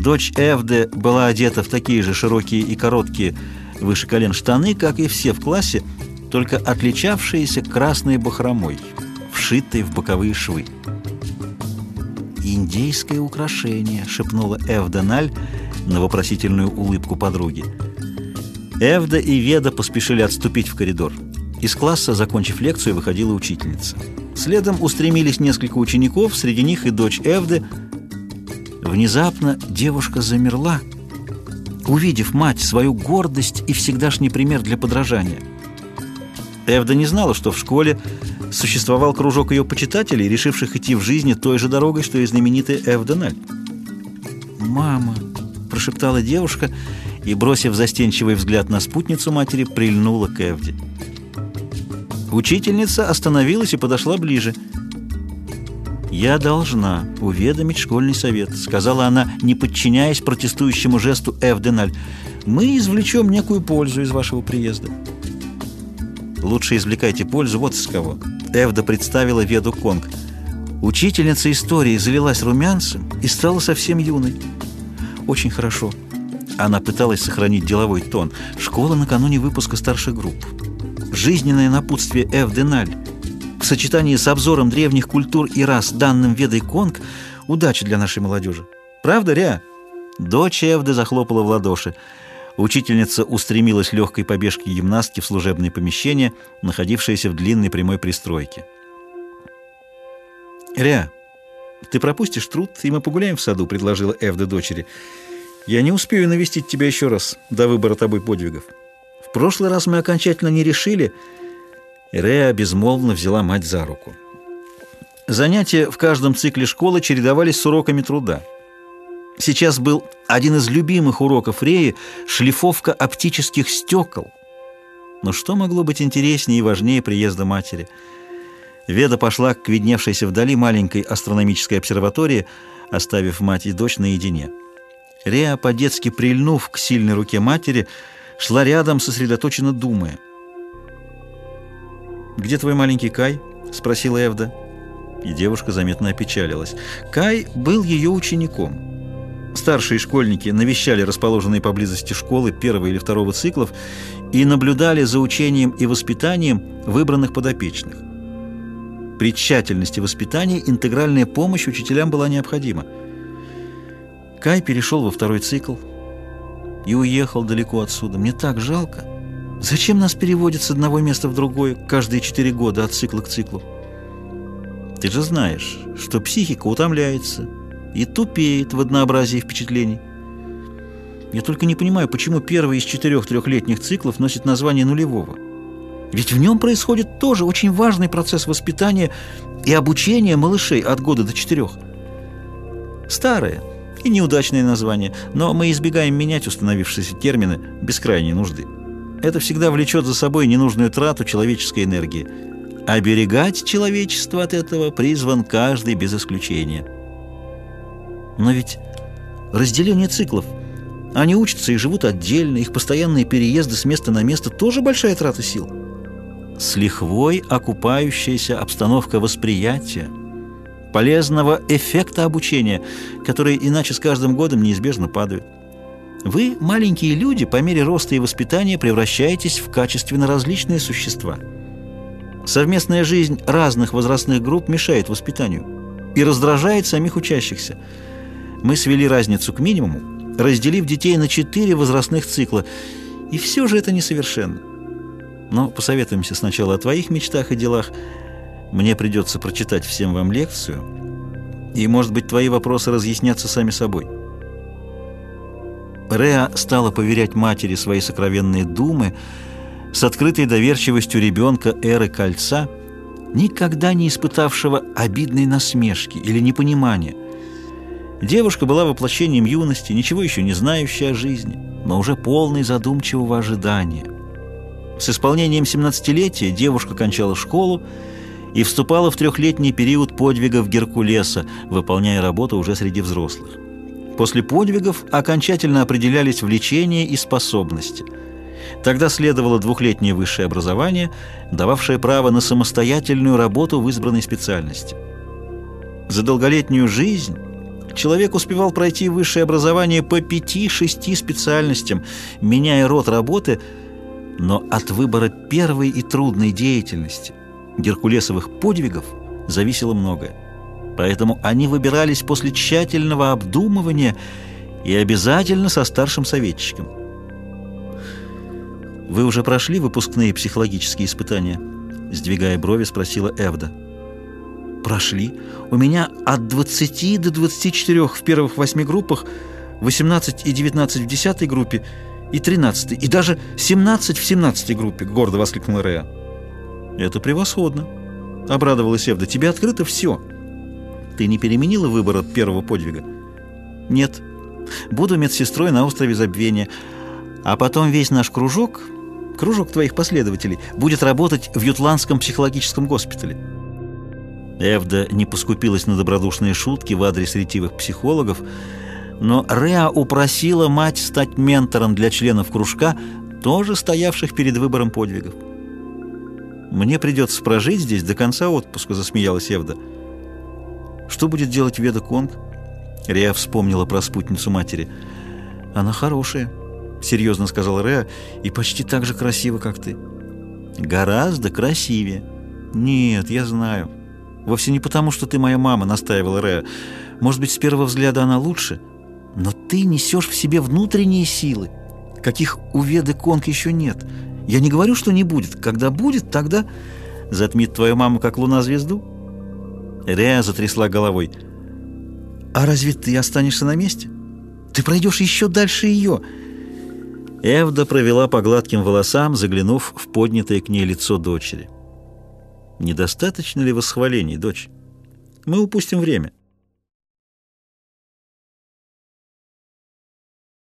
Дочь Эвды была одета в такие же широкие и короткие выше колен штаны, как и все в классе, только отличавшиеся красной бахромой, вшитой в боковые швы. «Индейское украшение», — шепнула Эвда Наль на вопросительную улыбку подруги. Эвда и Веда поспешили отступить в коридор. Из класса, закончив лекцию, выходила учительница. Следом устремились несколько учеников, среди них и дочь Эвды. Внезапно девушка замерла, увидев мать, свою гордость и всегдашний пример для подражания. Эвда не знала, что в школе существовал кружок ее почитателей, решивших идти в жизни той же дорогой, что и знаменитая Эвда Наль. «Мама!» – прошептала девушка и, бросив застенчивый взгляд на спутницу матери, прильнула к Эвде. Учительница остановилась и подошла ближе. «Я должна уведомить школьный совет», — сказала она, не подчиняясь протестующему жесту Эвды Наль. «Мы извлечем некую пользу из вашего приезда». «Лучше извлекайте пользу вот из кого». Эвда представила Веду Конг. Учительница истории залилась румянцем и стала совсем юной. «Очень хорошо». Она пыталась сохранить деловой тон. «Школа накануне выпуска старших групп. Жизненное напутствие Эвды Наль в сочетании с обзором древних культур и рас, данным Ведой Конг, удачи для нашей молодежи. Правда, Ря?» Дочь Эвды захлопала в ладоши. Учительница устремилась легкой побежкой гимнастки в служебное помещение, находившееся в длинной прямой пристройке. «Ря, ты пропустишь труд, и мы погуляем в саду», — предложила Эвда дочери. «Я не успею навестить тебя еще раз до выбора тобой подвигов. В прошлый раз мы окончательно не решили». Реа безмолвно взяла мать за руку. Занятия в каждом цикле школы чередовались с уроками труда. Сейчас был один из любимых уроков Реи — шлифовка оптических стекол. Но что могло быть интереснее и важнее приезда матери? Веда пошла к видневшейся вдали маленькой астрономической обсерватории, оставив мать и дочь наедине. Реа, по-детски прильнув к сильной руке матери, шла рядом, сосредоточенно думая. «Где твой маленький Кай?» — спросила Эвда. И девушка заметно опечалилась. Кай был ее учеником. Старшие школьники навещали расположенные поблизости школы первого или второго циклов и наблюдали за учением и воспитанием выбранных подопечных. При тщательности воспитания интегральная помощь учителям была необходима. Кай перешел во второй цикл и уехал далеко отсюда. Мне так жалко. Зачем нас переводят с одного места в другое каждые 4 года от цикла к циклу? Ты же знаешь, что психика утомляется и тупеет в однообразии впечатлений. Я только не понимаю, почему первый из 4 трехлетних циклов носит название нулевого. Ведь в нем происходит тоже очень важный процесс воспитания и обучения малышей от года до 4. Старое и неудачное название, но мы избегаем менять установившиеся термины без крайней нужды. Это всегда влечет за собой ненужную трату человеческой энергии. Оберегать человечество от этого призван каждый без исключения. Но ведь разделение циклов, они учатся и живут отдельно, их постоянные переезды с места на место тоже большая трата сил. С лихвой окупающаяся обстановка восприятия, полезного эффекта обучения, которые иначе с каждым годом неизбежно падают. Вы, маленькие люди, по мере роста и воспитания превращаетесь в качественно различные существа. Совместная жизнь разных возрастных групп мешает воспитанию и раздражает самих учащихся. Мы свели разницу к минимуму, разделив детей на 4 возрастных цикла, и все же это несовершенно. Но посоветуемся сначала о твоих мечтах и делах. Мне придется прочитать всем вам лекцию, и, может быть, твои вопросы разъяснятся сами собой. Реа стала поверять матери свои сокровенные думы с открытой доверчивостью ребенка эры Кольца, никогда не испытавшего обидной насмешки или непонимания. Девушка была воплощением юности, ничего еще не знающей о жизни, но уже полной задумчивого ожидания. С исполнением 17-летия девушка кончала школу и вступала в 3-летний период подвигов Геркулеса, выполняя работу уже среди взрослых. После подвигов окончательно определялись влечения и способности. Тогда следовало 2-летнее высшее образование, дававшее право на самостоятельную работу в избранной специальности. За долголетнюю жизнь человек успевал пройти высшее образование по 5-6 специальностям, меняя род работы, но от выбора первой и трудной деятельности, геркулесовых подвигов, зависело многое. Поэтому они выбирались после тщательного обдумывания и обязательно со старшим советчиком. «Вы уже прошли выпускные психологические испытания?» Сдвигая брови, спросила Эвда. «Прошли. У меня от 20 до 24 в первых 8 группах, 18 и 19 в 10 группе и 13, и даже 17 в 17 группе», — гордо воскликнула Реа. «Это превосходно», — обрадовалась Эвда. «Тебе открыто все. Ты не переменила выбор от первого подвига?» «Нет. Буду медсестрой на острове Забвения, а потом весь наш кружок твоих последователей, будет работать в Ютландском психологическом госпитале». Эвда не поскупилась на добродушные шутки в адрес ретивых психологов, но Реа упросила мать стать ментором для членов кружка, тоже стоявших перед выбором подвигов. «Мне придется прожить здесь до конца отпуска», — засмеялась Эвда. «Что будет делать Веда Конг?» Реа вспомнила про спутницу матери. «Она хорошая», — серьезно сказала Реа, — «и почти так же красива, как ты». «Гораздо красивее». «Нет, я знаю. Вовсе не потому, что ты моя мама», — настаивала Реа. «Может быть, с первого взгляда она лучше, но ты несешь в себе внутренние силы, каких у Веды Конг еще нет. Я не говорю, что не будет. Когда будет, тогда затмит твою маму, как луна звезду». Реа затрясла головой. «А разве ты останешься на месте? Ты пройдешь еще дальше ее». Эвда провела по гладким волосам, заглянув в поднятое к ней лицо дочери. «Недостаточно ли восхвалений, дочь? Мы упустим время».